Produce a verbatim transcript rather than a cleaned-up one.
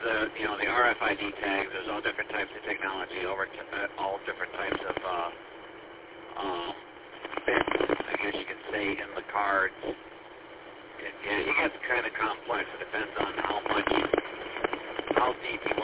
the, you know, the R F I D tags. There's all different types of technology, over t- uh, all different types of uh, um, bits, I guess you could say, in the cards. It, yeah, it gets kind of complex. It depends on how much, how deep you